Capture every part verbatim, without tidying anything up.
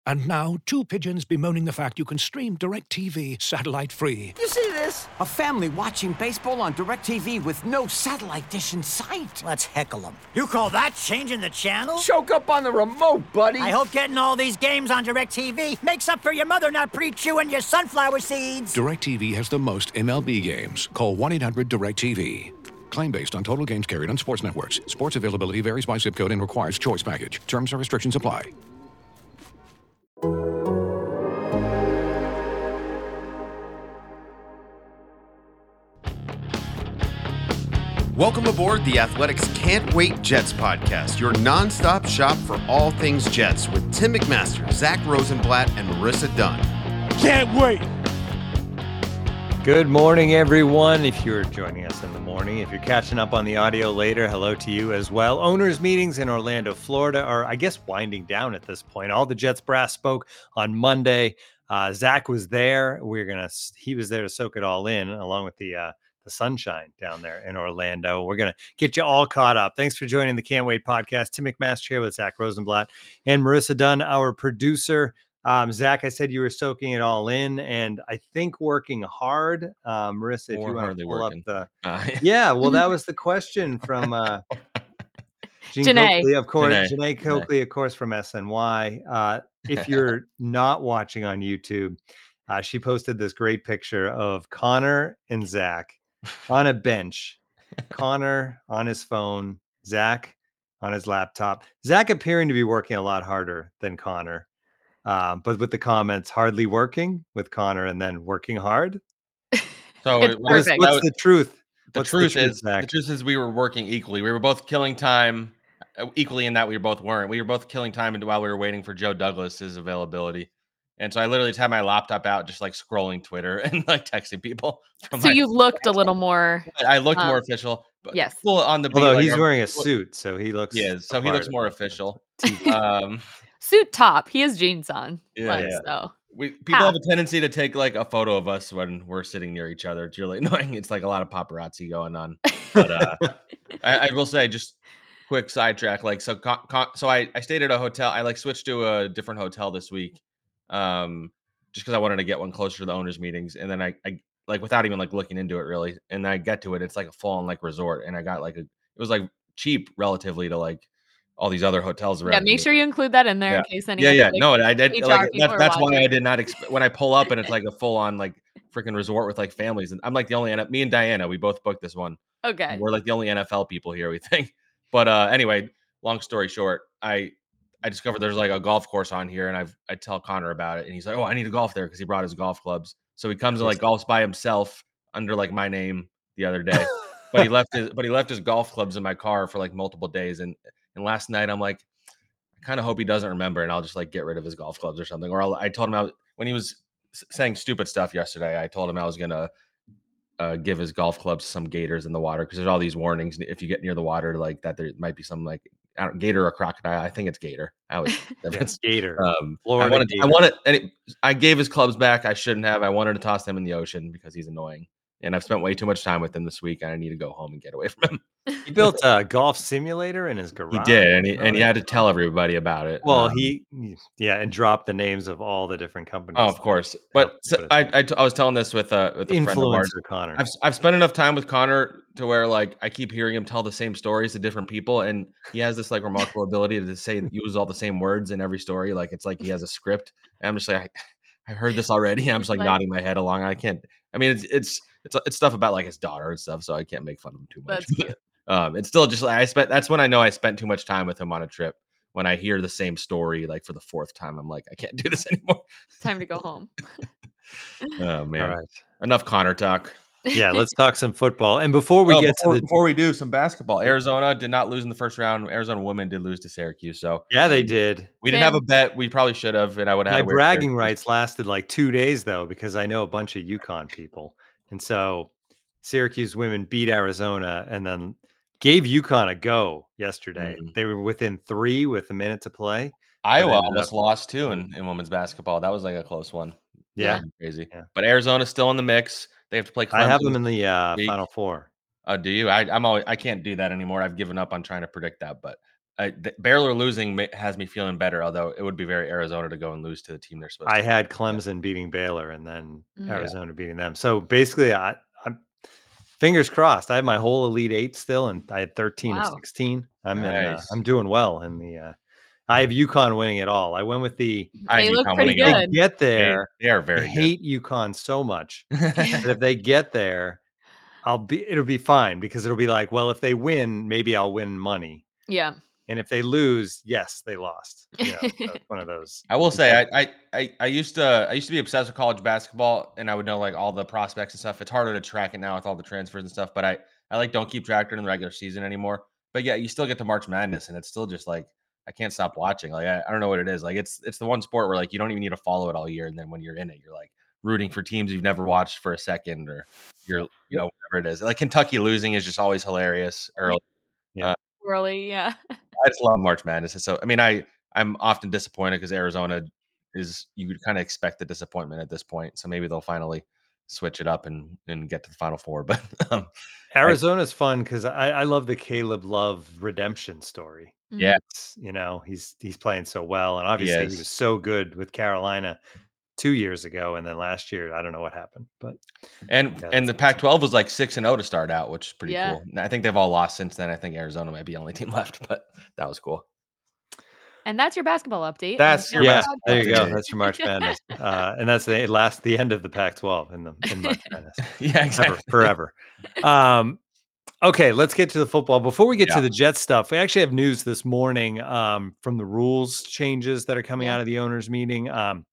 And now, two pigeons bemoaning the fact you can stream DirecTV satellite-free. You see this? A family watching baseball on DirecTV with no satellite dish in sight. Let's heckle them. You call that changing the channel? Choke up on the remote, buddy. I hope getting all these games on DirecTV makes up for your mother not pre-chewing your sunflower seeds. DirecTV has the most M L B games. Call one eight hundred direct T V. Claim based on total games carried on sports networks. Sports availability varies by zip code and requires choice package. Terms and restrictions apply. Welcome aboard the Athletics Can't Wait Jets podcast, your nonstop shop for all things Jets with Tim McMaster, Zach Rosenblatt, and Marissa Dunn. Can't wait! Good morning, everyone. If you're joining us in the morning, if you're catching up on the audio later, hello to you as well. Owners' meetings in Orlando, Florida are, I guess, winding down at this point. All the Jets brass spoke on Monday. Uh, Zach was there. We're gonna. He was there to soak it all in, along with the uh, the sunshine down there in Orlando. We're gonna get you all caught up. Thanks for joining the Can't Wait podcast. Tim McMaster here with Zach Rosenblatt and Marissa Dunn, our producer. Um, Zach, I said you were soaking it all in, and I think working hard. Um, Marissa, if More you want to pull working. up the, Uh, yeah, well, that was the question from uh, Jean Janae. Coakley, of course, Janae. Janae Coakley, of course, from S N Y. Uh, if you're not watching on YouTube, uh, she posted this great picture of Connor and Zach on a bench. Connor on his phone, Zach on his laptop. Zach appearing to be working a lot harder than Connor. Um, but with the comments hardly working with Connor and then working hard. So It's it What's, was, perfect. what's that was- the truth? the What's truth is Zach? the truth is we were working equally. We were both killing time uh, equally in that we both weren't. We were both killing time and while we were waiting for Joe Douglas's availability. And so I literally just had my laptop out, just like scrolling Twitter and like texting people. From So my, you looked a little more. I looked um, more official. But yes. full on the beat, Although like, he's I'm- wearing a suit, so he looks. Yeah, so he the looks part. more official. um, Suit top. He has jeans on. Yeah, Like, yeah. So we people How? have a tendency to take like a photo of us when we're sitting near each other. It's really annoying. It's like a lot of paparazzi going on. But uh, I, I will say, just quick sidetrack. Like, so, con- con- so I, I stayed at a hotel. I like switched to a different hotel this week, um, just because I wanted to get one closer to the owners' meetings. And then I, I like without even like looking into it really. And I get to it, it's like a full on like resort, and I got like a, it was like cheap relatively to like all these other hotels around. yeah, make me. sure you include that in there Yeah. in case any. Yeah, other, yeah. like, No, I did. H R Like, people that, are that's why I watching. did not expect when I pull up and it's like a full on like freaking resort with like families. And I'm like the only, N- me and Diana, we both booked this one. Okay. We're like the only N F L people here, we think. But uh, anyway, long story short, I I discovered there's like a golf course on here, and I've I tell Connor about it, and he's like, "Oh, I need to golf there," because he brought his golf clubs. So he comes and like golfs by himself under like my name the other day. But he left his but he left his golf clubs in my car for like multiple days. And and last night I'm like, I kind of hope he doesn't remember, and I'll just like get rid of his golf clubs or something. Or I'll, I told him I was, when he was s- saying stupid stuff yesterday, I told him I was gonna uh, give his golf clubs some gators in the water, because there's all these warnings if you get near the water, like that there might be some like I don't, gator or crocodile. I think it's gator. I always Yes, Gator. um, I Florida wanted, I Gator. wanted, and it, I gave his clubs back. I shouldn't have. I wanted to toss them in the ocean because he's annoying, and I've spent way too much time with him this week, and I need to go home and get away from him. He built a golf simulator in his garage. He did, and he Oh, and he had to that's tell awesome. everybody about it. Well, Um, he, yeah, and dropped the names of all the different companies. Oh, of course. But so put it I, I, t- I was telling this with uh with a friend of ours. Influencer Connor. I've I've spent enough time with Connor to where like I keep hearing him tell the same stories to different people, and he has this like remarkable ability to say use all the same words in every story. Like it's like he has a script. And I'm just like, I, I heard this already. I'm just like, Like- nodding my head along. I can't. I mean, it's it's it's it's stuff about like his daughter and stuff, so I can't make fun of him too much. That's cute. um, it's still just like I spent. That's when I know I spent too much time with him on a trip. When I hear the same story like for the fourth time, I'm like, I can't do this anymore. Time to go home. Oh man. All right. Enough Connor talk. Yeah, let's talk some football. And before we Oh, get before, to the before we do some basketball, Arizona did not lose in the first round. Arizona women did lose to Syracuse, so yeah, they did. we didn't have a Tim. bet. We probably should have, and I would have. My had to wear bragging Syracuse. rights lasted like two days though, because I know a bunch of UConn people, and so Syracuse women beat Arizona and then gave UConn a go yesterday. Mhm. They were within three with a minute to play. Iowa ended almost up- lost too in, in women's basketball. That was like a close one. Yeah, Yeah. Crazy. Yeah. But Arizona's still in the mix. They have to play. I have Clemson them in the uh, week. Final Four. Oh, do you? I, I'm always. I can't do that anymore. I've given up on trying to predict that. But I, th- Baylor losing ma- has me feeling better. Although it would be very Arizona to go and lose to the team they're supposed I to. had Clemson beating Baylor and then Mm. Yeah. Arizona beating them. So basically, I, I'm fingers crossed. I have my whole Elite Eight still, and I had thirteen of Wow. sixteen. I'm in. Uh, Nice. I'm doing well in the. Uh, I have UConn winning it all. I went with the. I They have look UConn pretty winning it all. They good. get They, there. they are I very hate UConn so much good. that if they get there, I'll be. It'll be fine because it'll be like, well, if they win, maybe I'll win money, Yeah. and if they lose, yes, they lost. You know, so it's one of those. I will you say get- I, I I I used to I used to be obsessed with college basketball, and I would know like all the prospects and stuff. It's harder to track it now with all the transfers and stuff, but I I like don't keep track during the regular season anymore. But yeah, you still get to March Madness, and it's still just like I can't stop watching. Like I, I don't know what it is. Like it's it's the one sport where like you don't even need to follow it all year, and then when you're in it, you're like rooting for teams you've never watched for a second, or you're you know whatever it is. Like Kentucky losing is just always hilarious. Early, Early, yeah. I just love March Madness. So I mean, I I'm often disappointed because Arizona is you would kind of expect the disappointment at this point. So maybe they'll finally switch it up and and get to the Final Four. But um, Arizona's fun because I, I love the Caleb Love redemption story. yeah, It's, you know, he's he's playing so well, and obviously he is. was so good with Carolina two years ago, and then last year I don't know what happened, but and Yeah, and that's the Pac twelve was like six and zero to start out, which is pretty Yeah. cool. And I think they've all lost since then. I think Arizona might be the only team left, but that was cool. And that's your basketball update. That's And your yeah, that's basketball there you go. update. That's your March Madness, uh, and that's the last the end of the Pac twelve in the in March Madness. Yeah, Forever, exactly. forever. Um, okay, let's get to the football. Before we get Yeah. to the Jet stuff, we actually have news this morning um, from the rules changes that are coming Yeah. out of the owners' meeting. Um,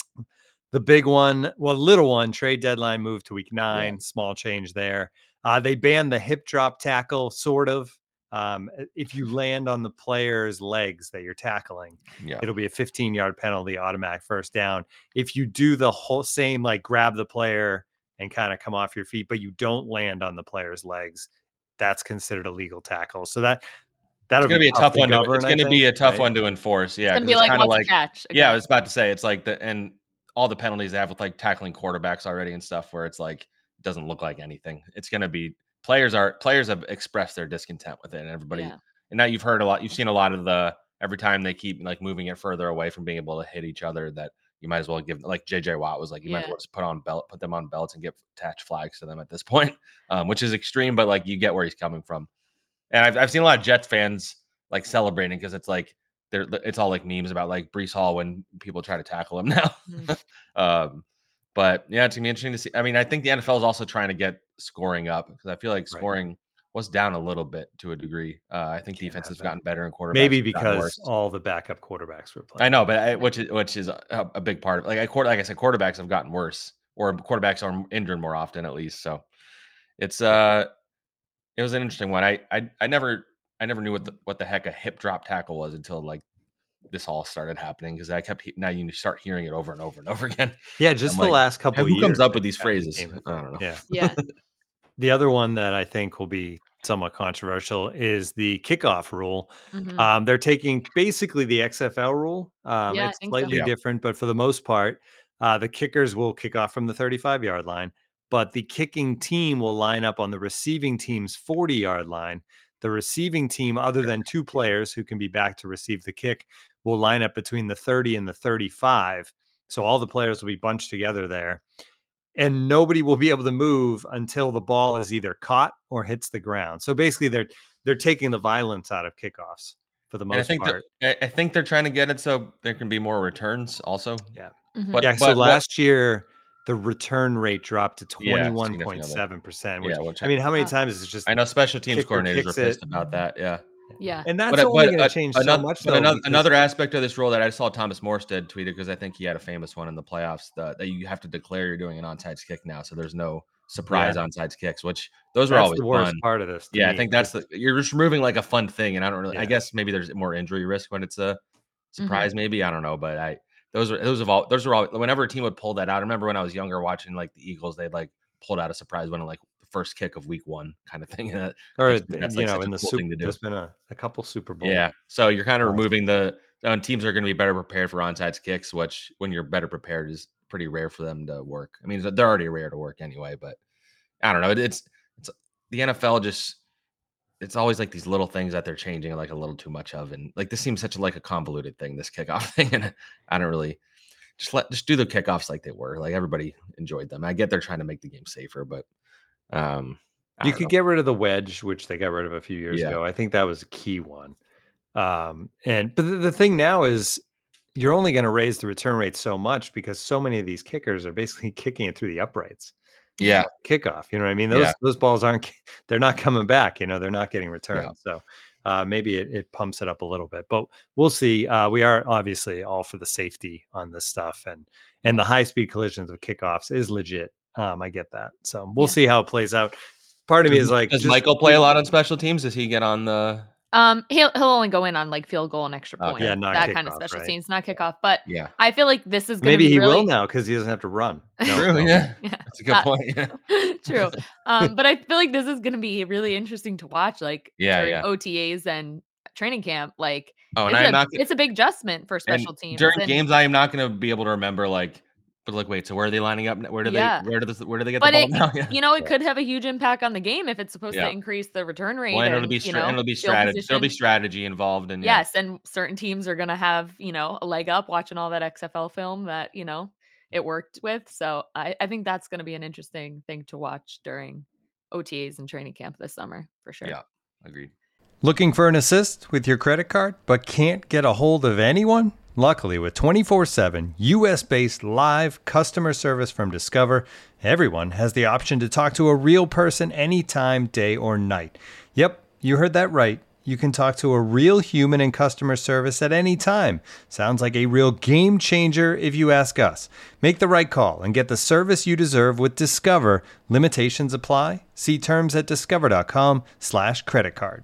the big one, well, little one, trade deadline moved to week nine. Small change there. Uh, they banned the hip drop tackle, sort of. Um, if you land on the player's legs that you're tackling, Yeah. it'll be a fifteen yard penalty, automatic first down. If you do the whole same, like grab the player and kind of come off your feet, but you don't land on the player's legs, that's considered a legal tackle. So that that'll It's gonna be a tough to one. To, govern, it's I gonna be think, a tough right? one to enforce. Yeah, It's 'cause gonna be it's like kinda what's a catch? Yeah, I Okay. was about to say it's like the and all the penalties they have with like tackling quarterbacks already and stuff where it's like it doesn't look like anything. It's gonna be players are players have expressed their discontent with it, and everybody Yeah. and now you've heard a lot, you've seen a lot of the every time they keep like moving it further away from being able to hit each other, that you might as well give like J J Watt was like you might as Yeah. well just put on belt, put them on belts and give attach flags to them at this point, um, which is extreme, but like you get where he's coming from. And I've I've seen a lot of Jets fans like celebrating because it's like they're it's all like memes about like Brees Hall when people try to tackle him now. Mhm. um, but yeah, it's gonna be interesting to see. I mean, I think the N F L is also trying to get scoring up because I feel like Right. scoring was down a little bit to a degree. Uh, I think Can't defense have has that. gotten better and quarterbacks Maybe have gotten because worse. all the backup quarterbacks were playing. I know, but I, which is which is a, a big part of like I quarter like I said, quarterbacks have gotten worse or quarterbacks are injured more often at least. So it's uh it was an interesting one. I I I never I never knew what the what the heck a hip drop tackle was until like this all started happening because I kept he- now you start hearing it over and over and over again. Yeah, just I'm the like, last couple of Who years. comes up that with these that phrases? became a I thing. don't know. Yeah. Yeah. The other one that I think will be somewhat controversial is the kickoff rule. Mhm. Um, they're taking basically the X F L rule. Um, Yeah, I it's think so. slightly Yeah. different, but for the most part, uh, the kickers will kick off from the thirty-five yard line, but the kicking team will line up on the receiving team's forty yard line. The receiving team, other than two players who can be back to receive the kick, will line up between the thirty and the thirty-five. So all the players will be bunched together there. And nobody will be able to move until the ball is either caught or hits the ground. So basically, they're they're taking the violence out of kickoffs for the And I most think part. that, I I think they're trying to get it so there can be more returns also. Yeah. Mhm. But Yeah. So but what- last year, the return rate dropped to Yeah, twenty-one point significantly. seven percent. Yeah, Which which I mean, how many Wow. times is it just? I know special teams kicker coordinators were kicks pissed it. about that. Yeah. Yeah. And that's But, only but going to uh, change so another, much. but though, another, because- another aspect of this rule that I saw Thomas Morstead tweeted because I think he had a famous one in the playoffs that, that you have to declare you're doing an onside kick now, so there's no surprise Yeah. onside kicks, which those are that's always the worst fun. part of this. to Yeah, I me, think that's because- the you're just removing like a fun thing, and I don't really. I Yeah. guess maybe there's more injury risk when it's a surprise. Mm-hmm. Maybe I don't know, but I those are those have all those are all. Whenever a team would pull that out, I remember when I was younger watching like the Eagles, they'd like pulled out a surprise one in like the first kick of week one kind of thing. And that- or that's- that's, you like, know, such a in the cool Super, thing to do. there's been a, a couple Super Bowl. Yeah. So you're kind of Awesome. removing the and teams are going to be better prepared for onside kicks, which when you're better prepared is pretty rare for them to work. I mean, they're already rare to work anyway, but I don't know. It, it's it's the N F L just it's always like these little things that they're changing like a little too much of, and like this seems such a like a convoluted thing, this kickoff thing, and I don't really just let just do the kickoffs like they were. Like everybody enjoyed them. I get they're trying to make the game safer, but um, I You don't could know. get rid of the wedge, which they got rid of a few years Yeah. ago. I think that was a key one. Um, and but the, the thing now is you're only going to raise the return rate so much because so many of these kickers are basically kicking it through the uprights. Yeah, Kickoff, you know what I mean? Those Yeah. those balls aren't they're not coming back, you know, they're not getting returned. So uh, maybe it, it pumps it up a little bit, but we'll see. Uh, we are obviously all for the safety on this stuff, and and the high speed collisions of kickoffs is legit. Um, I get that. So we'll Yeah. see how it plays out. Part of me is like, does just- Michael play a lot on special teams? Does he get on the? Um, he'll he'll only go in on like field goal and extra Okay. point. Yeah, not that kind of kickoff, special right? teams, not kickoff. But Yeah, I feel like this is gonna Maybe be he really... will now because he doesn't have to run. No, true. no. Yeah, Yeah, that's a good that- point. Yeah. True. Um, but I feel like this is gonna be really interesting to watch, like Yeah, during yeah. O T As and training camp. Like Oh, and it's, I'm a, not gonna- it's a big adjustment for And special teams. during and- games, I am not going to be able to remember like. But like, wait. So where are they lining up? Where do Yeah. they? Where do the, Where do they get But the it, ball now? Yeah. you know, it could have a huge impact on the game if it's supposed Yeah. to increase the return rate. Well, and it'll and, be you stra- know, and it'll be field strategy. There'll be position. strategy involved, and yeah. Yes, and certain teams are gonna have, you know, a leg up watching all that X F L film that, you know, it worked with. So I, I think that's gonna be an interesting thing to watch during O T As and training camp this summer for sure. Yeah, agreed. Looking for an assist with your credit card, but can't get a hold of anyone? Luckily, with twenty-four seven U S-based live customer service from Discover, everyone has the option to talk to a real person anytime, day or night. Yep, you heard that right. You can talk to a real human in customer service at any time. Sounds like a real game changer if you ask us. Make the right call and get the service you deserve with Discover. Limitations apply. See terms at discover.com slash credit card.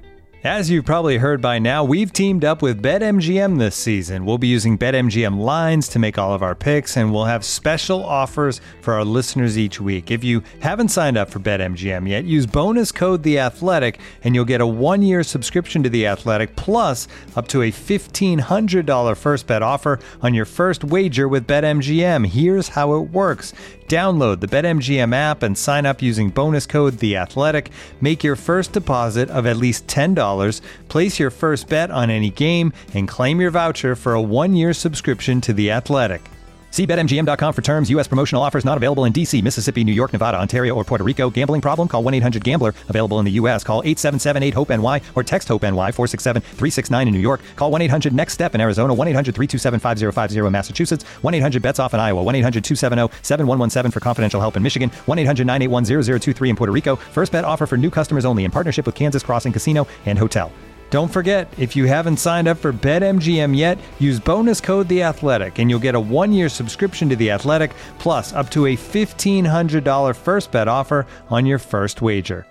As you've probably heard by now, we've teamed up with BetMGM this season. We'll be using BetMGM lines to make all of our picks, and we'll have special offers for our listeners each week. If you haven't signed up for BetMGM yet, use bonus code The Athletic, and you'll get a one-year subscription to The Athletic, plus up to a fifteen hundred dollars first bet offer on your first wager with BetMGM. Here's how it works. Download the BetMGM app and sign up using bonus code The Athletic. Make your first deposit of at least ten dollars. Place your first bet on any game and claim your voucher for a one-year subscription to The Athletic. See Bet M G M dot com for terms. U S promotional offers not available in D C, Mississippi, New York, Nevada, Ontario, or Puerto Rico. Gambling problem? Call one eight hundred gambler. Available in the U S. Call eight seven seven eight hope N Y or text HOPE-NY four six seven three six nine in New York. Call one eight hundred next step in Arizona. one eight hundred three two seven five zero five zero in Massachusetts. one eight hundred bets off in Iowa. one eight hundred two seven zero seven one one seven for confidential help in Michigan. one eight hundred nine eight one zero zero two three in Puerto Rico. First bet offer for new customers only in partnership with Kansas Crossing Casino and Hotel. Don't forget, if you haven't signed up for BetMGM yet, use bonus code The Athletic, and you'll get a one-year subscription to The Athletic, plus up to a fifteen hundred dollars first bet offer on your first wager.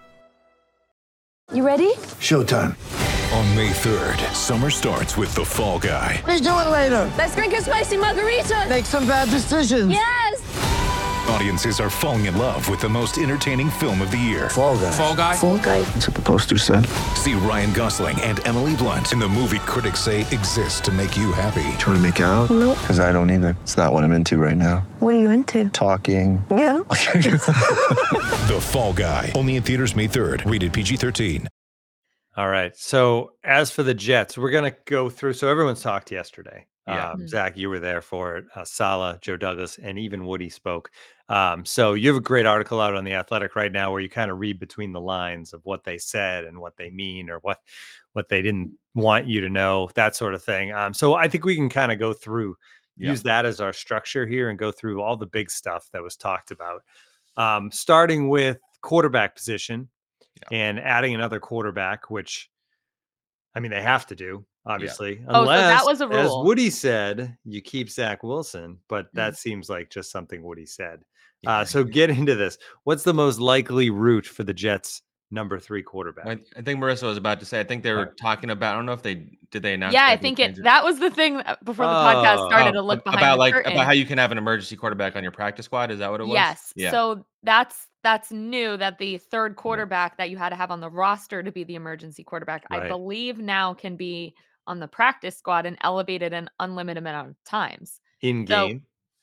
You ready? Showtime. On May third, summer starts with The Fall Guy. Let's do it later. Let's drink a spicy margarita. Make some bad decisions. Yes. Audiences are falling in love with the most entertaining film of the year. Fall Guy. Fall Guy? Fall Guy. That's what the poster said. See Ryan Gosling and Emily Blunt in the movie critics say exists to make you happy. Trying to make it out? Nope. Because I don't either. It's not what I'm into right now. What are you into? Talking. Yeah. The Fall Guy. Only in theaters May third. Rated P G thirteen. All right. So as for the Jets, we're going to go through. So everyone's talked yesterday. Yeah. Um, Mhm. Zach, you were there for it. Uh, Salah, Joe Douglas, and even Woody spoke. Um, so you have a great article out on The Athletic right now where you kind of read between the lines of what they said and what they mean or what what they didn't want you to know, that sort of thing. Um, so I think we can kind of go through, Yeah. use that as our structure here and go through all the big stuff that was talked about. Um, starting with quarterback position and adding another quarterback, which I mean, they have to do, obviously. Oh, so that Unless, was a as rule. Woody said, you keep Zach Wilson, but Mm. that seems like just something Woody said. Uh, so get into this. What's the most likely route for the Jets' number three quarterback? I, I think Marissa was about to say. I think they were talking about. I don't know if they did. They announce. Yeah, I that they think it. changed That was the thing uh, before the podcast Oh. started Oh, to look ab- behind about the like curtain. about how you can have an emergency quarterback on your practice squad. Is that what it was? Yes. Yeah. So that's that's new that the third quarterback that you had to have on the roster to be the emergency quarterback, I Right. believe now can be on the practice squad and elevated an unlimited amount of times. In So- game or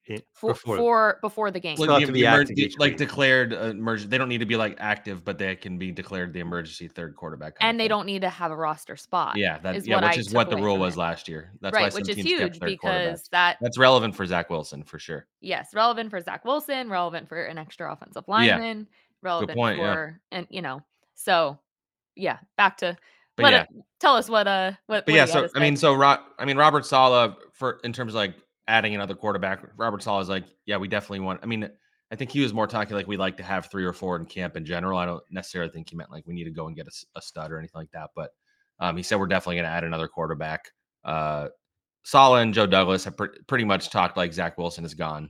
it, for before for before the game. Like, Still have the, to the be emer- active the- each like week. declared uh, emerg- They don't need to be like active, but they can be declared the emergency third quarterback. Kind And of they thing. don't need to have a roster spot. Yeah, that Is yeah, what which I is took what the away rule from was it. last year. That's why Right, some which is teams kept huge third because quarterbacks. that That's relevant for Zach Wilson for sure. yes, relevant for Zach Wilson, relevant for an extra offensive Yeah, lineman, good relevant point. Yeah, for and you know, so yeah, back to but let yeah, it tell us what uh what but what yeah. he had So to I say. mean, so Ro- I mean, Robert Sala for in terms of like adding another quarterback. Robert Sala is like, yeah, we definitely want. I mean, I think he was more talking like we like to have three or four in camp in general. I don't necessarily think he meant like we need to go and get a, s- a stud or anything like that. But um, he said we're definitely going to add another quarterback. Uh, Sala and Joe Douglas have pr- pretty much talked like Zach Wilson is gone.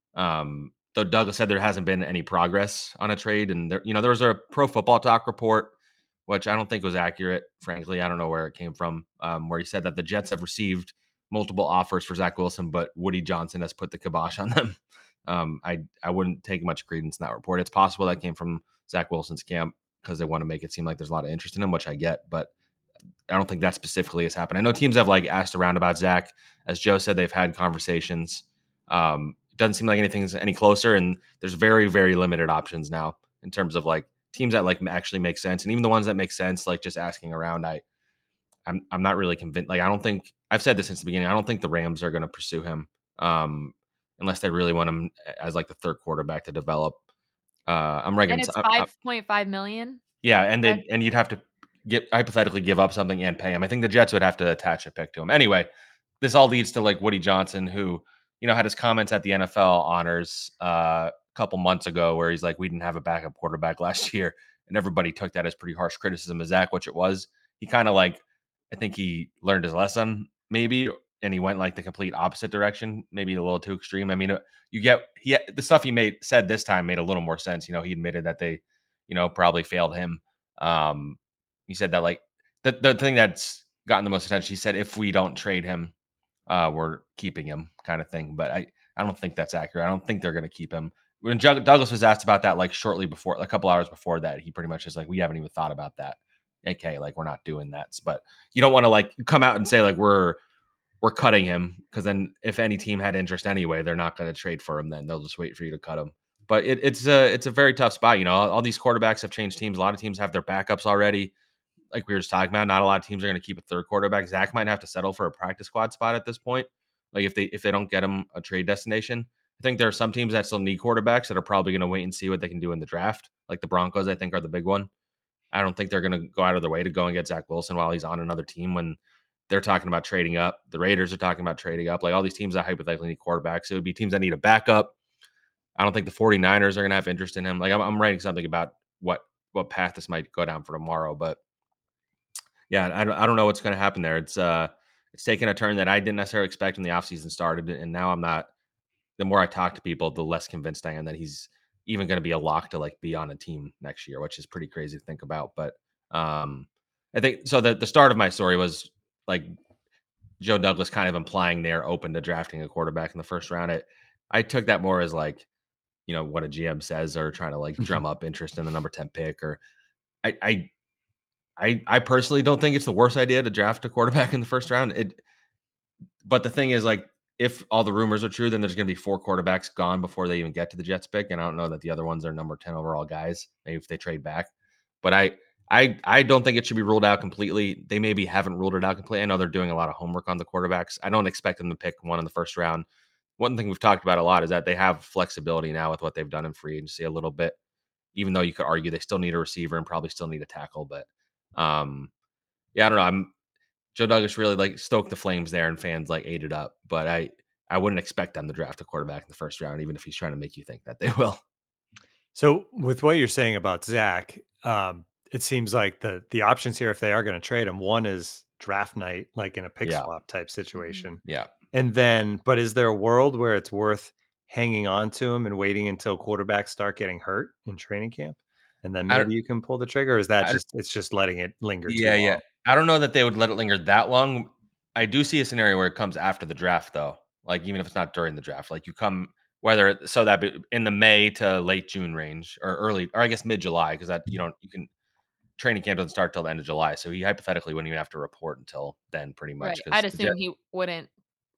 Um, though Douglas said there hasn't been any progress on a trade, and there, you know, there was a Pro Football Talk report, which I don't think was accurate. Frankly, I don't know where it came from, um, where he said that the Jets have received multiple offers for Zach Wilson, but Woody Johnson has put the kibosh on them. Um, I I wouldn't take much credence in that report. It's possible that came from Zach Wilson's camp because they want to make it seem like there's a lot of interest in him, which I get, but I don't think that specifically has happened. I know teams have like asked around about Zach. As Joe said, they've had conversations. Um, it doesn't seem like anything's any closer, and there's very, very limited options now in terms of like teams that like actually make sense, and even the ones that make sense, like just asking around. I, I'm, I'm not really convinced. Like, I don't think I've said this since the beginning. I don't think the Rams are going to pursue him, um, unless they really want him as like the third quarterback to develop. Uh, I'm And reckon. it's five point five million. Yeah, and Okay. they and you'd have to get hypothetically give up something and pay him. I think the Jets would have to attach a pick to him. Anyway, this all leads to like Woody Johnson, who, you know, had his comments at the N F L honors uh, a couple months ago where he's like, we didn't have a backup quarterback last year. And everybody took that as pretty harsh criticism of Zach, which it was. He kind of like, I think he learned his lesson maybe, and he went like the complete opposite direction, maybe a little too extreme. I mean, uh, you get he the stuff he made said this time made a little more sense. You know, he admitted that they, you know, probably failed him. Um, he said that like the the thing that's gotten the most attention. He said if we don't trade him, uh, we're keeping him, kind of thing. But I I don't think that's accurate. I don't think they're going to keep him. When Jug- Douglas was asked about that, like shortly before, a couple hours before that, he pretty much is like, we haven't even thought about that. Okay, like we're not doing that. But you don't want to like come out and say like we're we're cutting him, because then if any team had interest anyway, they're not going to trade for him. Then they'll just wait for you to cut him. But it, it's a it's a very tough spot. You know, all, all these quarterbacks have changed teams. A lot of teams have their backups already. Like we were just talking about, not a lot of teams are going to keep a third quarterback. Zach might have to settle for a practice squad spot at this point. Like if they if they don't get him a trade destination, I think there are some teams that still need quarterbacks that are probably going to wait and see what they can do in the draft. Like the Broncos, I think, are the big one. I don't think they're going to go out of their way to go and get Zach Wilson while he's on another team when they're talking about trading up. The Raiders are talking about trading up. Like all these teams that hypothetically need quarterbacks, it would be teams that need a backup. I don't think the 49ers are going to have interest in him. Like I'm, I'm writing something about what what path this might go down for tomorrow, but yeah, I don't, I don't know what's going to happen there. It's uh it's taken a turn that I didn't necessarily expect when the offseason started, and now I'm not. The more I talk to people, the less convinced I am that he's even going to be a lock to like be on a team next year, which is pretty crazy to think about. But um, I think so. The the start of my story was like Joe Douglas kind of implying they're open to drafting a quarterback in the first round. It I took that more as like, you know, what a G M says, or trying to like drum up interest in the number ten pick. Or I I I, I personally don't think it's the worst idea to draft a quarterback in the first round. It, but the thing is, like, if all the rumors are true, then there's going to be four quarterbacks gone before they even get to the Jets pick, and I don't know that the other ones are number ten overall guys. Maybe if they trade back, but I, I, I don't think it should be ruled out completely. They maybe haven't ruled it out completely. I know they're doing a lot of homework on the quarterbacks. I don't expect them to pick one in the first round. One thing we've talked about a lot is that they have flexibility now with what they've done in free agency a little bit, even though you could argue they still need a receiver and probably still need a tackle, but. Um, yeah, I don't know. I'm Joe Douglas really like stoked the flames there, and fans like ate it up. But I, I wouldn't expect them to draft a quarterback in the first round, even if he's trying to make you think that they will. So with what you're saying about Zach, um, it seems like the the options here, if they are going to trade him, one is draft night, like in a pick Yeah. swap type situation. Yeah. And then, but is there a world where it's worth hanging on to him and waiting until quarterbacks start getting hurt in training camp? And then I don't- maybe you can pull the trigger? Or is that I don't- just, it's just letting it linger too Yeah, long? yeah. I don't know that they would let it linger that long. I do see a scenario where it comes after the draft, though. Like even if it's not during the draft, like you come whether it- so that be in the May to late June range, or early, or I guess mid July, because that you don't you can training camp doesn't start till the end of July, so he hypothetically wouldn't even have to report until then, pretty much. Right. 'Cause I'd the assume Jet- he wouldn't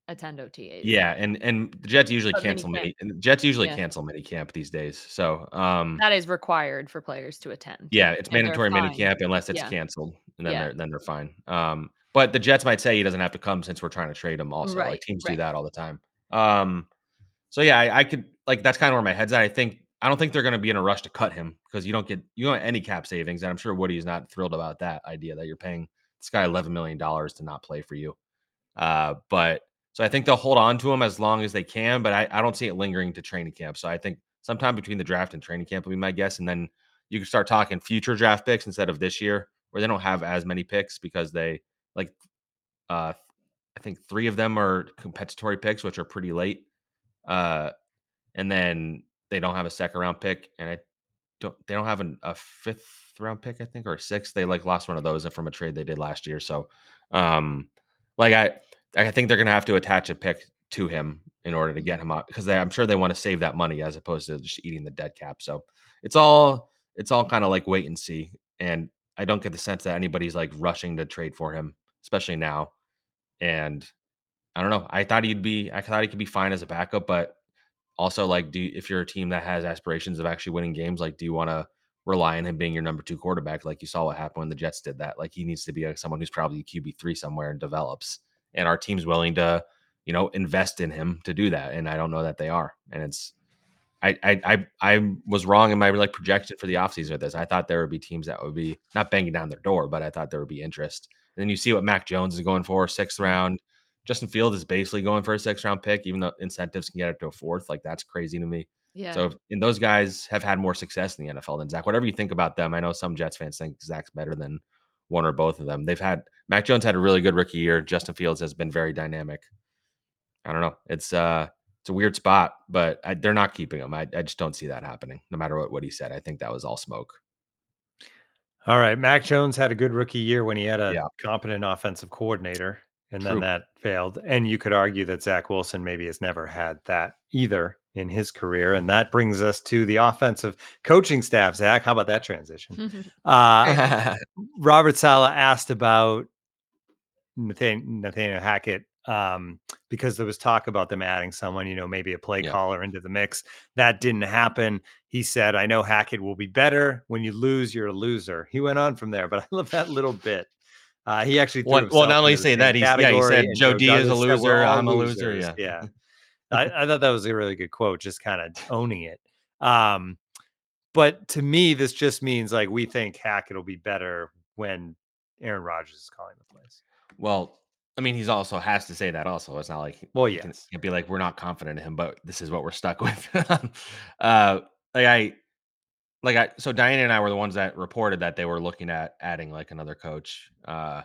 attend O T As. Yeah, and and the Jets usually But cancel minicamp. mini and the Jets usually Yeah. cancel minicamp these days. So, um That is required for players to attend. Yeah, it's And they're mandatory fine. minicamp unless it's Yeah. canceled, and then Yeah. they're then they're fine. Um, but the Jets might say he doesn't have to come since we're trying to trade him also, like, Right, teams do right. that all the time. Um, so yeah, I I could like, that's kinda where my head's at. I think I don't think they're gonna be in a rush to cut him because you don't get you don't get any cap savings, and I'm sure Woody is not thrilled about that idea that you're paying this guy eleven million dollars to not play for you. Uh, but so I think they'll hold on to him as long as they can, but I I don't see it lingering to training camp. So I think sometime between the draft and training camp will be my guess, and then you can start talking future draft picks instead of this year, where they don't have as many picks because they like uh I think three of them are compensatory picks, which are pretty late. Uh, and then they don't have a second round pick, and I don't they don't have an, a fifth round pick, I think, or a sixth. They like lost one of those from a trade they did last year. So, um, like I I think they're gonna have to attach a pick to him in order to get him up because I'm sure they want to save that money as opposed to just eating the dead cap. So it's all it's all kind of like wait and see. And I don't get the sense that anybody's like rushing to trade for him, especially now. And I don't know. I thought he'd be I thought he could be fine as a backup, but also, like, do you, if you're a team that has aspirations of actually winning games, like, do you want to rely on him being your number two quarterback? Like you saw what happened when the Jets did that. Like he needs to be a, someone who's probably Q B three somewhere and develops. And our team's willing to, you know, invest in him to do that. And I don't know that they are. And it's, I, I, I, I was wrong in my like projection for the offseason with this. I thought there would be teams that would be not banging down their door, but I thought there would be interest. And then you see what Mac Jones is going for, sixth round. Justin Fields is basically going for a sixth round pick, even though incentives can get it to a fourth. Like that's crazy to me. Yeah. So, and those guys have had more success in the N F L than Zach. Whatever you think about them, I know some Jets fans think Zach's better than one or both of them. They've had Mac Jones had a really good rookie year. Justin Fields has been very dynamic. I don't know. It's uh, it's a weird spot, but I, they're not keeping him. I, I just don't see that happening. No matter what what he said, I think that was all smoke. All right, Mac Jones had a good rookie year when he had a Yeah. competent offensive coordinator, and then True. that failed. And you could argue that Zach Wilson maybe has never had that either in his career. And that brings us to the offensive coaching staff. Zach, how about that transition? uh, Robert Saleh asked about Nathan, Nathaniel Hackett um, because there was talk about them adding someone, you know, maybe a play Yeah. caller into the mix. That didn't happen. He said, I know Hackett will be better. When you lose, you're a loser. He went on from there, but I love that little bit. Uh, he actually threw Well, well, himself not only into the say same that, he's yeah, he category, said and Joe Joe D is a Douglas said, "We're loser. all I'm a loser. losers." Yeah. Yeah. I, I thought that was a really good quote, just kind of owning it. Um, but to me, this just means like we think Hackett will be better when Aaron Rodgers is calling the plays. Well, I mean, he's also has to say that also. It's not like Well, he can, yes. can't be like we're not confident in him, but this is what we're stuck with. uh, like I, like I, so Diana and I were the ones that reported that they were looking at adding like another coach. Uh,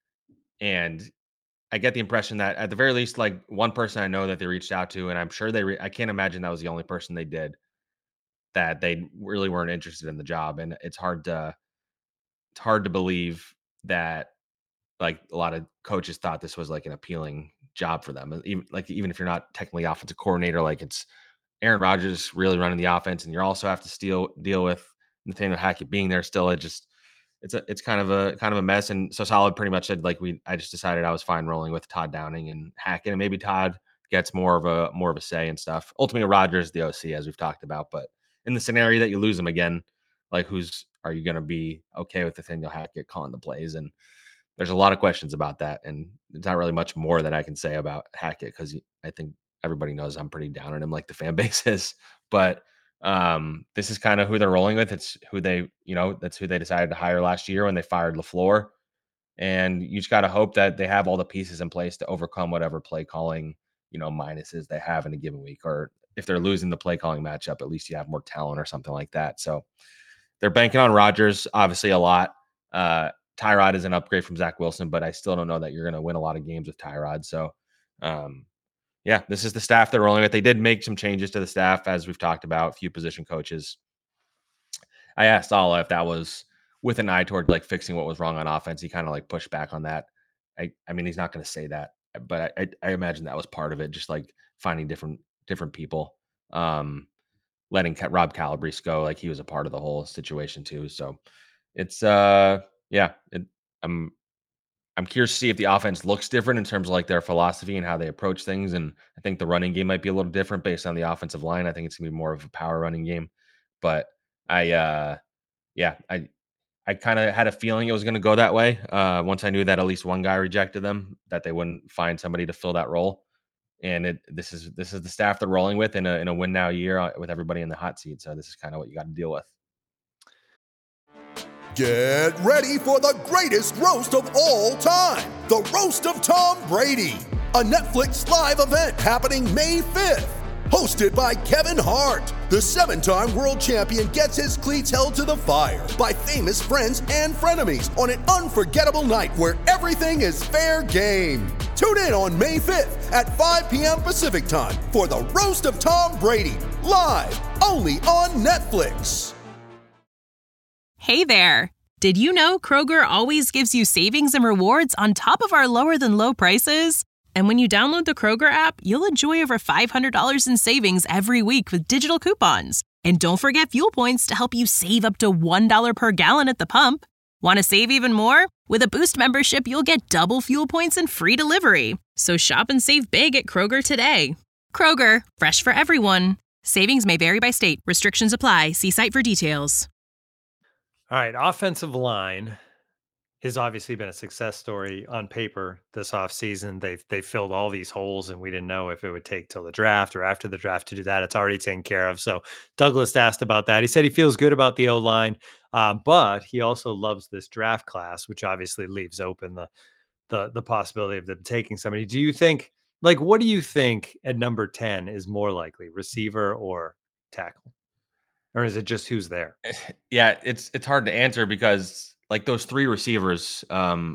and I get the impression that at the very least, like one person I know that they reached out to, and I'm sure they, re- I can't imagine that was the only person they did, that they really weren't interested in the job. And it's hard to, it's hard to believe that like a lot of coaches thought this was like an appealing job for them. Even like even if you're not technically offensive coordinator, like it's Aaron Rodgers really running the offense, and you also have to steal deal with Nathaniel Hackett being there still. It just it's a it's kind of a kind of a mess. And so Solid pretty much said like we I just decided I was fine rolling with Todd Downing and Hackett, and maybe Todd gets more of a more of a say and stuff. Ultimately, Rodgers is the O C as we've talked about, but in the scenario that you lose him again, like who's are you going to be okay with Nathaniel Hackett calling the plays? And there's a lot of questions about that, and there's not really much more that I can say about Hackett because I think everybody knows I'm pretty down on him, like the fan base is. But um, this is kind of who they're rolling with. It's who they, you know, that's who they decided to hire last year when they fired LaFleur. And you just got to hope that they have all the pieces in place to overcome whatever play calling, you know, minuses they have in a given week. Or if they're losing the play calling matchup, at least you have more talent or something like that. So they're banking on Rodgers, obviously, a lot. Uh, Tyrod is an upgrade from Zach Wilson, but I still don't know that you're going to win a lot of games with Tyrod. So, um, yeah, this is the staff they're rolling with. They did make some changes to the staff, as we've talked about, a few position coaches. I asked Saleh if that was with an eye toward like fixing what was wrong on offense. He kind of like pushed back on that. I, I mean, he's not going to say that, but I, I, I imagine that was part of it. Just like finding different, different people, um, letting Rob Calabrese go. Like he was a part of the whole situation too. So it's, uh, yeah, it, I'm, I'm curious to see if the offense looks different in terms of like their philosophy and how they approach things. And I think the running game might be a little different based on the offensive line. I think it's gonna be more of a power running game. But I, uh, yeah, I, I kind of had a feeling it was going to go that way. Uh, once I knew that at least one guy rejected them, that they wouldn't find somebody to fill that role. And it, this is this is the staff they're rolling with in a in a win now year with everybody in the hot seat. So this is kind of what you got to deal with. Get ready for the greatest roast of all time, the Roast of Tom Brady, a Netflix live event happening May fifth. Hosted by Kevin Hart, the seven-time world champion gets his cleats held to the fire by famous friends and frenemies on an unforgettable night where everything is fair game. Tune in on May fifth at five p.m. Pacific time for the Roast of Tom Brady, live only on Netflix. Hey there. Did you know Kroger always gives you savings and rewards on top of our lower than low prices? And when you download the Kroger app, you'll enjoy over five hundred dollars in savings every week with digital coupons. And don't forget fuel points to help you save up to one dollar per gallon at the pump. Want to save even more? With a Boost membership, you'll get double fuel points and free delivery. So shop and save big at Kroger today. Kroger, fresh for everyone. Savings may vary by state. Restrictions apply. See site for details. All right, offensive line has obviously been a success story on paper this offseason. They've they filled all these holes, and we didn't know if it would take till the draft or after the draft to do that. It's already taken care of. So Douglas asked about that. He said he feels good about the O-line, uh, but he also loves this draft class, which obviously leaves open the, the, the possibility of them taking somebody. Do you think, like, what do you think at number ten is more likely, receiver or tackle? Or is it just who's there? Yeah, it's it's hard to answer because like those three receivers, um,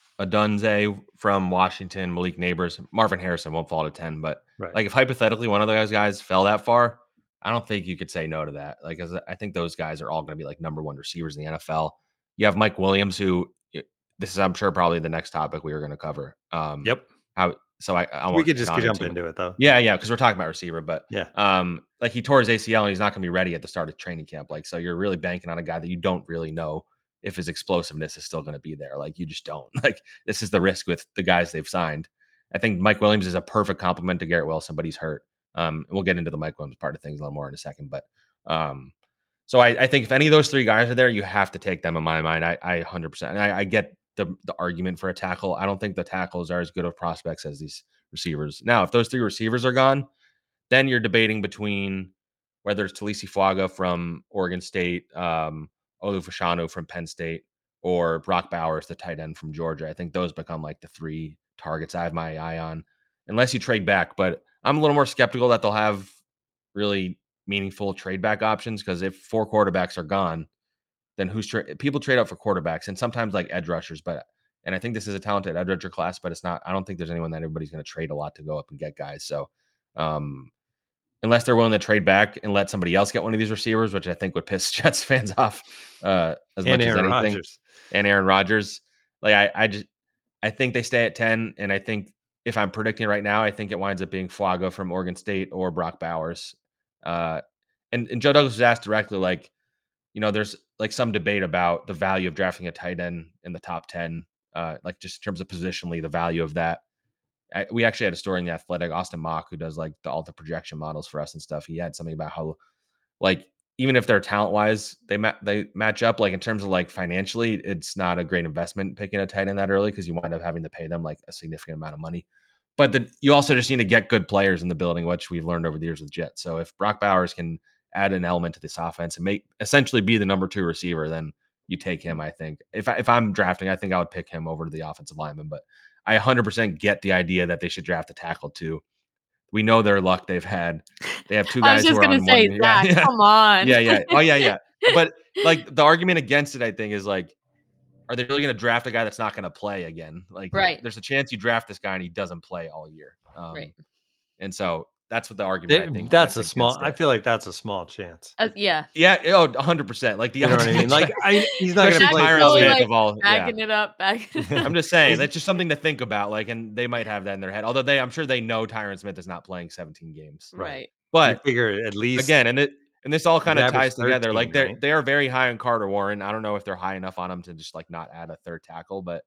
Adunze from Washington, Malik Neighbors, Marvin Harrison won't fall to ten. But right. like if hypothetically one of those guys fell that far, I don't think you could say no to that. Like, cause I think those guys are all going to be like number one receivers in the N F L. You have Mike Williams, who this is, I'm sure, probably the next topic we were going to cover. Um, yep. How so? I, I we could just jump into, into it though. Yeah, yeah, because we're talking about receiver, but yeah, um, like he tore his A C L and he's not going to be ready at the start of training camp. Like, so you're really banking on a guy that you don't really know if his explosiveness is still going to be there. Like, you just don't. Like, this is the risk with the guys they've signed. I think Mike Williams is a perfect complement to Garrett Wilson, but he's hurt. Um, we'll get into the Mike Williams part of things a little more in a second, but um, so I, I think if any of those three guys are there, you have to take them in my mind. I, I one hundred percent. And I, I get the the argument for a tackle. I don't think the tackles are as good of prospects as these receivers. Now, if those three receivers are gone, then you're debating between whether it's Talisi Fuaga from Oregon State, um, Olu Fashanu from Penn State, or Brock Bowers, the tight end from Georgia. I think those become like the three targets I have my eye on, unless you trade back. But I'm a little more skeptical that they'll have really meaningful trade back options, because if four quarterbacks are gone, then who's tra- people trade up for quarterbacks and sometimes like edge rushers. But and I think this is a talented edge rusher class, but it's not. I don't think there's anyone that everybody's going to trade a lot to go up and get guys. So um, unless they're willing to trade back and let somebody else get one of these receivers, which I think would piss Jets fans off uh, as and much Aaron as anything, Rodgers. and Aaron Rodgers. Like I, I just I think they stay at ten, and I think if I'm predicting right now, I think it winds up being Fuaga from Oregon State or Brock Bowers. Uh, and, and Joe Douglas was asked directly, like, you know, there's like some debate about the value of drafting a tight end in the top ten, uh, like just in terms of positionally, the value of that. I, we actually had a story in the Athletic, Austin Mock, who does like the all the projection models for us and stuff. He had something about how, like, even if they're talent wise, they ma- they match up. Like in terms of like financially, it's not a great investment picking a tight end that early, because you wind up having to pay them like a significant amount of money. But the, you also just need to get good players in the building, which we've learned over the years with Jets. So if Brock Bowers can add an element to this offense and make essentially be the number two receiver, then you take him. I think if I, if I'm drafting, I think I would pick him over to the offensive lineman. But I one hundred percent get the idea that they should draft a tackle too. We know their luck they've had. They have two guys. I was just who are gonna on say, one, Zach, yeah, yeah. come on. Yeah, yeah. Oh, yeah, yeah. But like the argument against it, I think, is like, are they really going to draft a guy that's not going to play again? Like, right. There's a chance you draft this guy and he doesn't play all year. Um, right. And so that's what the argument. It, I think that's I a think small. that. I feel like that's a small chance. Uh, yeah. Yeah. Oh, one hundred percent. Like the you know what I mean? Like I, he's not going to play. Tyron Smith like, of all. Backing Yeah. it up. Back. I'm just saying that's just something to think about. Like, and they might have that in their head. Although they, I'm sure they know Tyron Smith is not playing seventeen games. Right. But you figure at least again, and it and this all kind of ties together. thirteen, Like they right? they are very high on Carter Warren. I don't know if they're high enough on him to just like not add a third tackle, but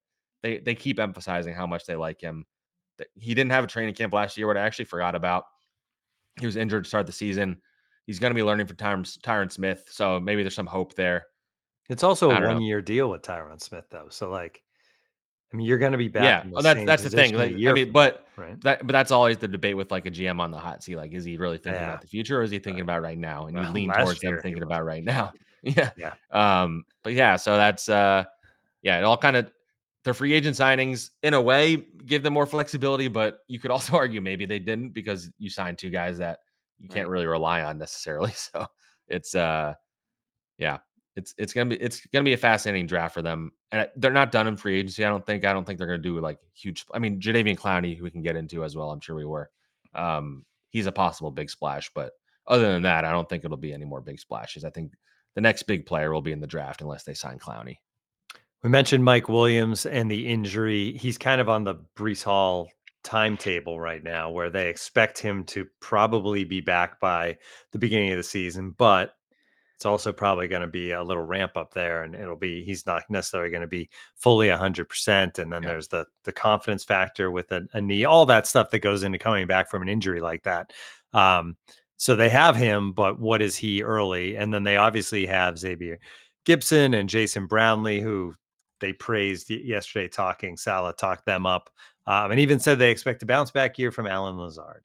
they they keep emphasizing how much they like him. He didn't have a training camp last year, what I actually forgot about. He was injured to start the season. He's going to be learning from Tyron, Tyron Smith, so maybe there's some hope there. It's also I a don't know. one-year deal with Tyron Smith, though. So, like, I mean, you're going to be back Yeah, in the well, that's same that's the thing. position a Like, I year mean, from but now, right? that but that's always the debate with like a G M on the hot seat. Like, is he really thinking Yeah. about the future, or is he thinking about right now? And you Well, lean last towards them year he thinking was. about right now. Yeah. Yeah. Um, but yeah, so that's uh yeah, it all kind of their free agent signings in a way give them more flexibility, but you could also argue maybe they didn't because you signed two guys that you can't Right. really rely on necessarily. So it's uh yeah, it's it's gonna be it's gonna be a fascinating draft for them. And they're not done in free agency. I don't think. I don't think they're gonna do like huge. I mean, Jadeveon Clowney, who we can get into as well. I'm sure we were. Um, he's a possible big splash, but other than that, I don't think it'll be any more big splashes. I think the next big player will be in the draft unless they sign Clowney. We mentioned Mike Williams and the injury. He's kind of on the Breece Hall timetable right now, where they expect him to probably be back by the beginning of the season, but it's also probably going to be a little ramp up there, and it'll be he's not necessarily going to be fully one hundred percent. And then Yeah. there's the the confidence factor with a, a knee, all that stuff that goes into coming back from an injury like that. Um, so they have him, but what is he early? And then they obviously have Xavier Gibson and Jason Brownlee, who they praised y- yesterday. Talking Salah talked them up, um, and even said they expect a bounce back year from Alan Lazard.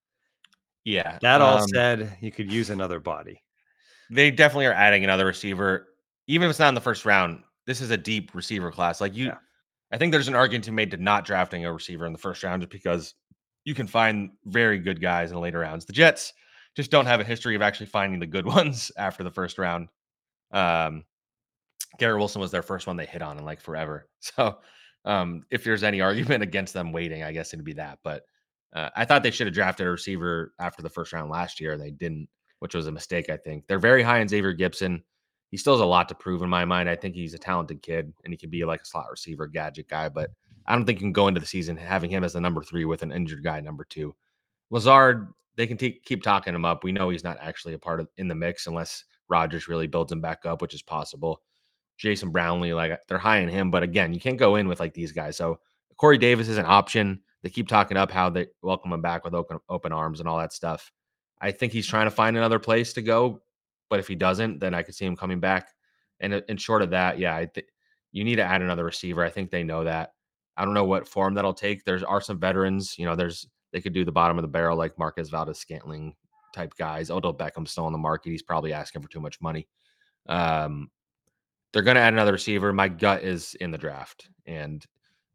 Yeah. That all um, said, you could use another body. They definitely are adding another receiver, even if it's not in the first round. This is a deep receiver class. Like you, Yeah. I think there's an argument to be made to not drafting a receiver in the first round just because you can find very good guys in the later rounds. The Jets just don't have a history of actually finding the good ones after the first round. Um, Garrett Wilson was their first one they hit on in like forever. So um, if there's any argument against them waiting, I guess it'd be that. But uh, I thought they should have drafted a receiver after the first round last year. They didn't, which was a mistake, I think. They're very high on Xavier Gibson. He still has a lot to prove in my mind. I think he's a talented kid and he can be like a slot receiver, gadget guy, but I don't think you can go into the season having him as the number three with an injured guy, number two. Lazard, they can t- keep talking him up. We know he's not actually a part of in the mix unless Rodgers really builds him back up, which is possible. Jason Brownlee, like they're high on him, but again, you can't go in with like these guys. So Corey Davis is an option. They keep talking up how they welcome him back with open open arms and all that stuff. I think he's trying to find another place to go, but if he doesn't, then I could see him coming back. And in short of that, yeah, I think you need to add another receiver. I think they know that. I don't know what form that'll take. There's are some veterans, you know. There's they could do the bottom of the barrel like Marquez Valdes-Scantling type guys. Odell Beckham's still on the market. He's probably asking for too much money. Um, they're going to add another receiver. My gut is in the draft, and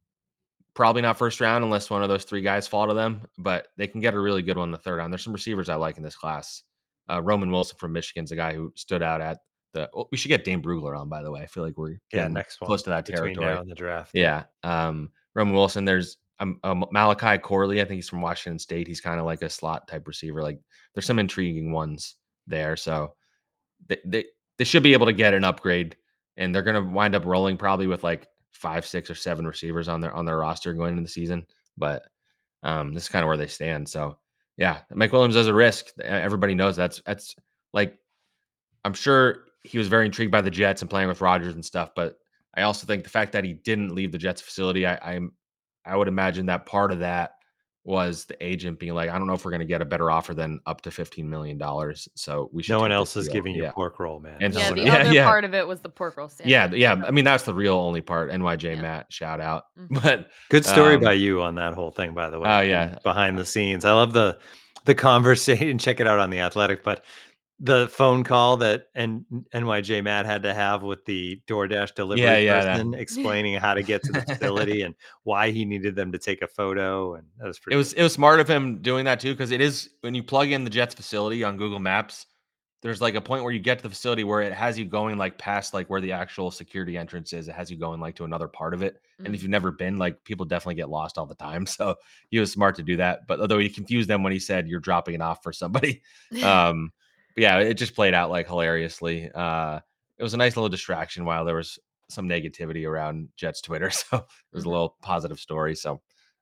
probably not first round unless one of those three guys fall to them, but they can get a really good one in the third round. There's some receivers I like in this class. Uh, Roman Wilson from Michigan's a guy who stood out at the. Oh, we should get Dane Brugler on, by the way. I feel like we're Yeah, getting next one close to that between territory. now and the draft. Yeah. Um, Roman Wilson. There's um, um, Malachi Corley. I think he's from Washington State. He's kind of like a slot type receiver. Like there's some intriguing ones there. So they they, they should be able to get an upgrade, and they're going to wind up rolling probably with like five, six, or seven receivers on their on their roster going into the season. But um, this is kind of where they stand. So yeah, Mike Williams is a risk. Everybody knows that's that's like I'm sure he was very intrigued by the Jets and playing with Rodgers and stuff. But I also think the fact that he didn't leave the Jets facility, I I'm I would imagine that part of that was the agent being like, I don't know if we're going to get a better offer than up to fifteen million dollars. So we should. No one take else this is deal. giving you Yeah. pork roll, man. And No Yeah, one the else. yeah, other yeah. part of it was the pork roll stand. Yeah, yeah. I mean, that's the real only part. N Y J Yeah. Matt, shout out. Mhm. But Good story um, by you on that whole thing, by the way. Oh, yeah. from behind the scenes. I love the the conversation. Check it out on The Athletic. But the phone call that N- NYJ Matt had to have with the DoorDash delivery Yeah, yeah, that- person explaining how to get to the facility and why he needed them to take a photo, and that was pretty. It was it was smart of him doing that too, because it is when you plug in the Jets facility on Google Maps, there's like a point where you get to the facility where it has you going like past like where the actual security entrance is. It has you going like to another part of it. And if Mhm. you've never been, like people definitely get lost all the time. So he was smart to do that. But although he confused them when he said you're dropping it off for somebody. Um, but yeah, it just played out like hilariously. Uh, it was a nice little distraction while there was some negativity around Jets Twitter. So it was Mhm. a little positive story. So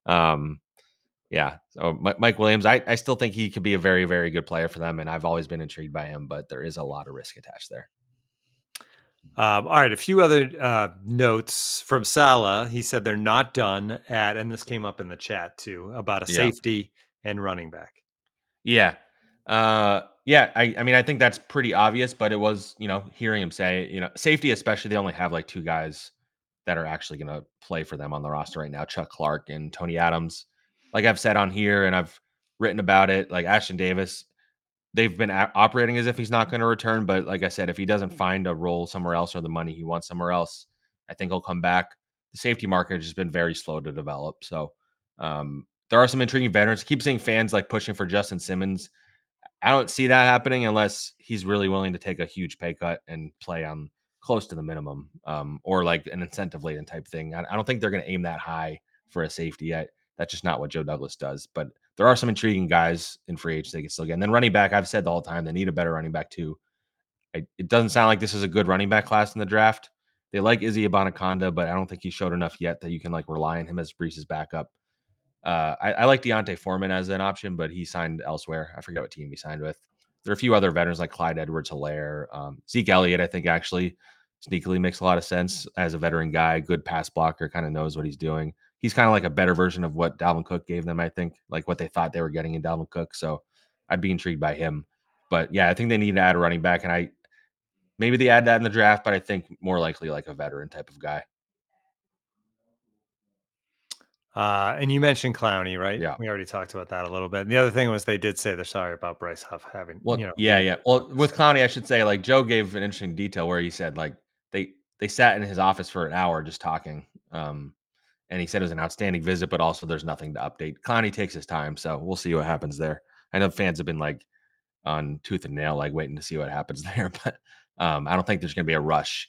um yeah. So Mi- Mike Williams, I, I still think he could be a very, very good player for them. And I've always been intrigued by him, but there is a lot of risk attached there. Um, all right, a few other uh, notes from Salah. He said they're not done at, and this came up in the chat too, about a Yeah. safety and running back. Yeah. Uh, yeah. I, I mean, I think that's pretty obvious, but it was, you know, hearing him say, you know, safety, especially, they only have like two guys that are actually going to play for them on the roster right now, Chuck Clark and Tony Adams. Like I've said on here and I've written about it, like Ashton Davis, they've been a- operating as if he's not going to return. But like I said, if he doesn't find a role somewhere else or the money he wants somewhere else, I think he'll come back. The safety market has just been very slow to develop. So um, there are some intriguing veterans. Keep seeing fans like pushing for Justin Simmons. I don't see that happening unless he's really willing to take a huge pay cut and play on close to the minimum, um, or like an incentive laden type thing. I, I don't think they're going to aim that high for a safety. I, that's just not what Joe Douglas does. But there are some intriguing guys in free agency they can still get. And then running back, I've said the whole time they need a better running back too. I, it doesn't sound like this is a good running back class in the draft. They like Izzy Abanaconda, but I don't think he showed enough yet that you can like rely on him as Brees's backup. Uh, I, I like Deontay Foreman as an option, but he signed elsewhere. I forget what team he signed with. There are a few other veterans like Clyde Edwards-Helaire. Um, Zeke Elliott, I think, actually sneakily makes a lot of sense as a veteran guy, good pass blocker, kind of knows what he's doing. He's kind of like a better version of what Dalvin Cook gave them, I think, like what they thought they were getting in Dalvin Cook. So I'd be intrigued by him. But yeah, I think they need to add a running back, and I maybe they add that in the draft, but I think more likely like a veteran type of guy. Uh, and you mentioned Clowney, right? Yeah. We already talked about that a little bit. And the other thing was they did say they're sorry about Bryce Huff having, Well, you know. yeah, yeah. Well, with Clowney, I should say, like Joe gave an interesting detail where he said, like they they sat in his office for an hour just talking, um, and he said it was an outstanding visit, but also there's nothing to update. Clowney takes his time, so we'll see what happens there. I know fans have been like on tooth and nail, like waiting to see what happens there, but um, I don't think there's going to be a rush.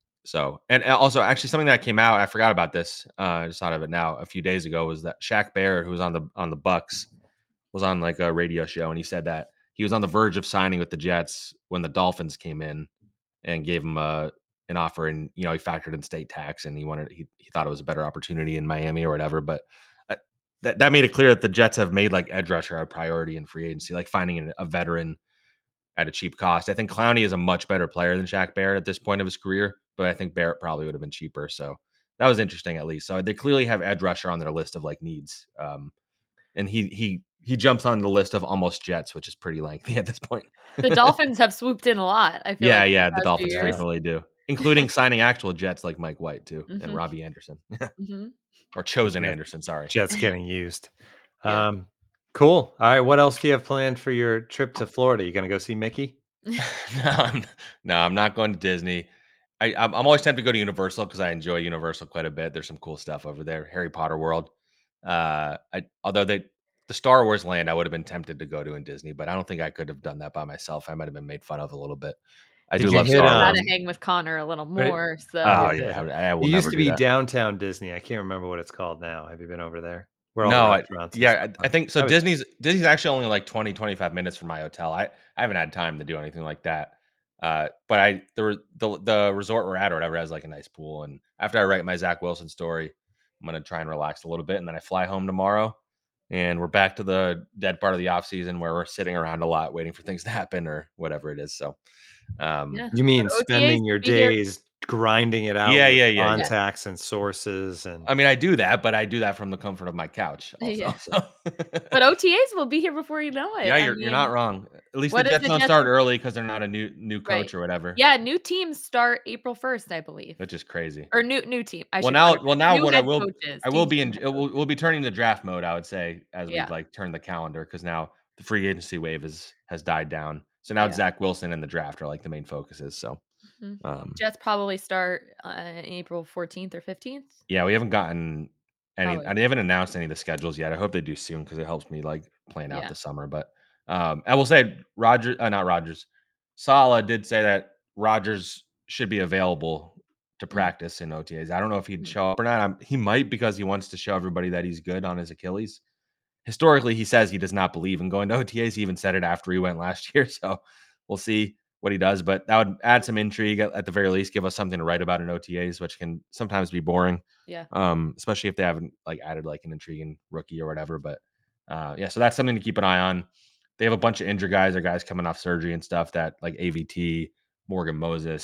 So, and also actually something that came out, I forgot about this. Uh, I just thought of it now. A few days ago was that Shaq Barrett, who was on the on the Bucks, was on like a radio show, and he said that he was on the verge of signing with the Jets when the Dolphins came in and gave him a an offer, and you know he factored in state tax, and he wanted he he thought it was a better opportunity in Miami or whatever. But uh, that that made it clear that the Jets have made like edge rusher a priority in free agency, like finding a veteran at a cheap cost. I think Clowney is a much better player than Shaq Barrett at this point of his career, but I think Barrett probably would have been cheaper. So that was interesting, at least. So they clearly have edge rusher on their list of like needs. Um, and he he he jumps on the list of almost Jets, which is pretty lengthy at this point. The Dolphins have swooped in a lot. I feel yeah, like yeah, the the past few Dolphins years. frequently do, including signing actual Jets like Mike White too, and Mhm. Robbie Anderson, Mhm. or Chosen Yeah. Anderson. Sorry, Jets getting used. Yeah. Um, cool. All right. What else do you have planned for your trip to Florida? You going to go see Mickey? no, I'm, no, I'm not going to Disney. I, I'm, I'm always tempted to go to Universal because I enjoy Universal quite a bit. There's some cool stuff over there. Harry Potter World. Uh, I, although they, the Star Wars land, I would have been tempted to go to in Disney, but I don't think I could have done that by myself. I might have been made fun of a little bit. I Did do you love hit, Star um, Wars. Gotta hang with Connor a little Right. more. So Oh yeah, I, I will It never used to do be that. downtown Disney. I can't remember what it's called now. Have you been over there? Where all the No, I, restaurants and yeah, stuff I, I are? think so. I was- Disney's Disney's actually only like twenty, twenty-five minutes from my hotel. I, I haven't had time to do anything like that. Uh, but I the the the resort we're at or whatever has like a nice pool. And after I write my Zach Wilson story, I'm gonna try and relax a little bit, and then I fly home tomorrow, and we're back to the dead part of the off season where we're sitting around a lot waiting for things to happen or whatever it is. So, um, Yeah. You mean But O T As spending your be here- days grinding it out Yeah, with yeah, yeah, yeah. contacts and sources and I mean, I do that, but I do that from the comfort of my couch. Also, Yeah. so. But O T As will be here before you know it. yeah, I you're you're not mean, wrong. At least the what is Jets the don't Jets- start early because they're not a new new coach Right. or whatever. Yeah, new teams start April first, I believe. Which is crazy. Or new new team. I Well should now, clarify. well now, New what I head will, coaches, I will teams be new in. head It will, coaches. we'll be turning to draft mode. I would say as Yeah. we like turn the calendar because now the free agency wave is has died down. So now Yeah. Zach Wilson and the draft are like the main focuses. So, Mhm. um, Jets probably start uh, April fourteenth or fifteenth. yeah, we haven't gotten any. Probably. and They haven't announced any of the schedules yet. I hope they do soon because it helps me like plan out Yeah. the summer. But um, I will say, Roger, uh, not Rogers, Sala did say that Rogers should be available to Mm. practice in O T As. I don't know if he'd Mm. show up or not. I'm, he might because he wants to show everybody that he's good on his Achilles. Historically, he says he does not believe in going to O T As. He even said it after he went last year. So we'll see what he does. But that would add some intrigue at, at the very least, give us something to write about in O T As, which can sometimes be boring. Yeah. Um, especially if they haven't like added like an intriguing rookie or whatever. But uh, yeah, so that's something to keep an eye on. They have a bunch of injured guys or guys coming off surgery and stuff that like A V T, Morgan Moses,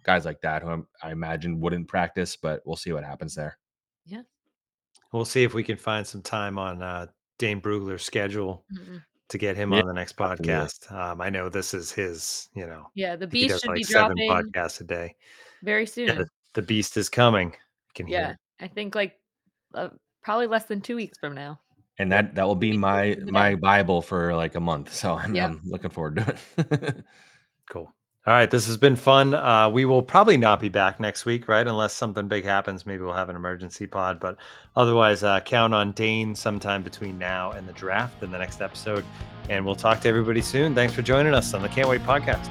guys like that who I'm, I imagine wouldn't practice, but we'll see what happens there. Yeah. We'll see if we can find some time on uh, Dane Brugler's schedule Mm-mm. to get him Yeah, on the next podcast. Um, I know this is his, you know, Yeah, the he Beast does should like be seven dropping podcasts a day. very soon. Yeah, the, the beast is coming. You can Yeah, hear it. I think like uh, probably less than two weeks from now. And that that will be my the my day. Bible for like a month. So I'm, Yep. I'm looking forward to it. Cool. All right, this has been fun. Uh, we will probably not be back next week, right? Unless something big happens. Maybe we'll have an emergency pod. But otherwise, uh, count on Dane sometime between now and the draft in the next episode. And we'll talk to everybody soon. Thanks for joining us on the Can't Wait podcast.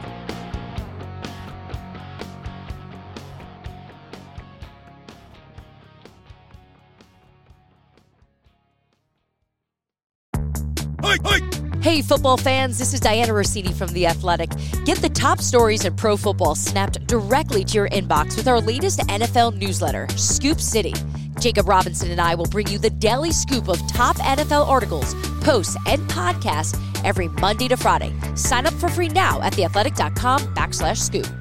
Hey, football fans, this is Diana Rossini from The Athletic. Get the top stories in pro football snapped directly to your inbox with our latest N F L newsletter, Scoop City. Jacob Robinson and I will bring you the daily scoop of top N F L articles, posts, and podcasts every Monday to Friday. Sign up for free now at theathletic.com backslash scoop.